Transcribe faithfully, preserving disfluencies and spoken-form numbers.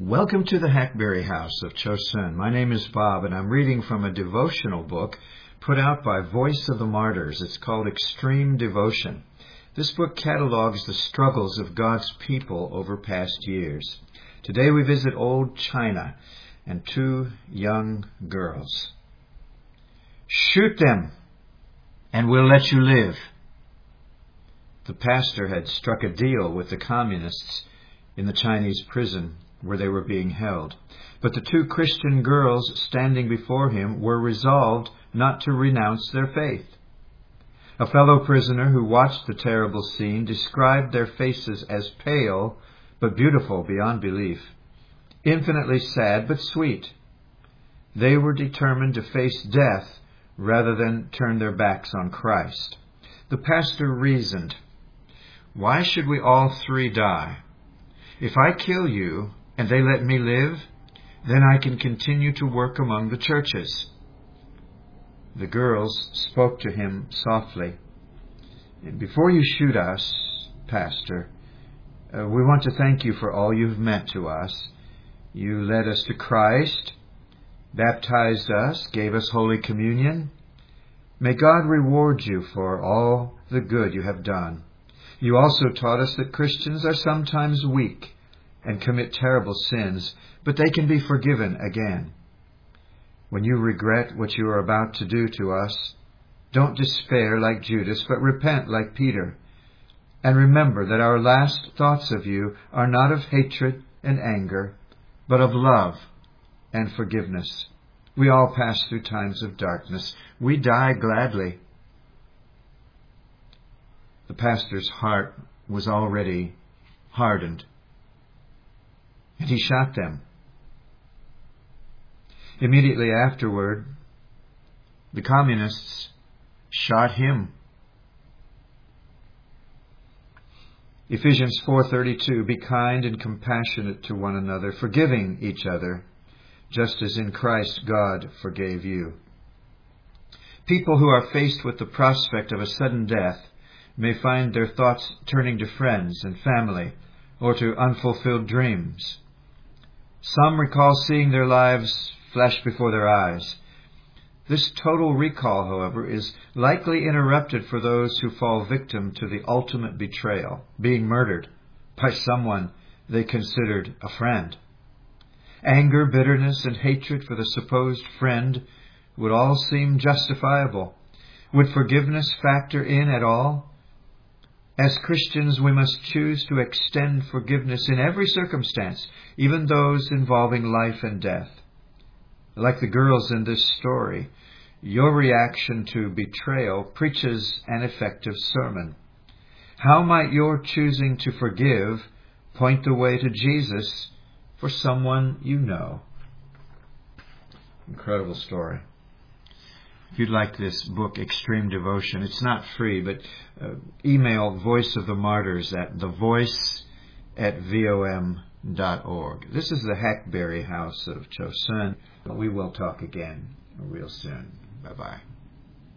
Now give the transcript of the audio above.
Welcome to the Hackberry House of Chosun. My name is Bob, and I'm reading from a devotional book put out by Voice of the Martyrs. It's called Extreme Devotion. This book catalogs the struggles of God's people over past years. Today we visit old China and two young girls. Shoot them, and we'll let you live. The pastor had struck a deal with the communists in the Chinese prison where they were being held. But the two Christian girls standing before him were resolved not to renounce their faith. A fellow prisoner who watched the terrible scene described their faces as pale but beautiful beyond belief, infinitely sad but sweet. They were determined to face death rather than turn their backs on Christ. The pastor reasoned, "Why should we all three die? If I kill you and they let me live, then I can continue to work among the churches." The girls spoke to him softly. "Before you shoot us, Pastor, uh, we want to thank you for all you've meant to us. You led us to Christ, baptized us, gave us Holy Communion. May God reward you for all the good you have done. You also taught us that Christians are sometimes weak and commit terrible sins, but they can be forgiven again. When you regret what you are about to do to us, don't despair like Judas, but repent like Peter. And remember that our last thoughts of you are not of hatred and anger, but of love and forgiveness. We all pass through times of darkness. We die gladly." The pastor's heart was already hardened, and he shot them. Immediately afterward, the communists shot him. Ephesians four thirty-two, "Be kind and compassionate to one another, forgiving each other, just as in Christ God forgave you." People who are faced with the prospect of a sudden death may find their thoughts turning to friends and family or to unfulfilled dreams. Some recall seeing their lives flash before their eyes. This total recall, however, is likely interrupted for those who fall victim to the ultimate betrayal, being murdered by someone they considered a friend. Anger, bitterness, and hatred for the supposed friend would all seem justifiable. Would forgiveness factor in at all? As Christians, we must choose to extend forgiveness in every circumstance, even those involving life and death. Like the girls in this story, your reaction to betrayal preaches an effective sermon. How might your choosing to forgive point the way to Jesus for someone you know? Incredible story. If you'd like this book, Extreme Devotion, it's not free, but uh, email Voice of the Martyrs at thevoice at vom dot org. This is the Hackberry House of Chosun. We will talk again real soon. Bye-bye.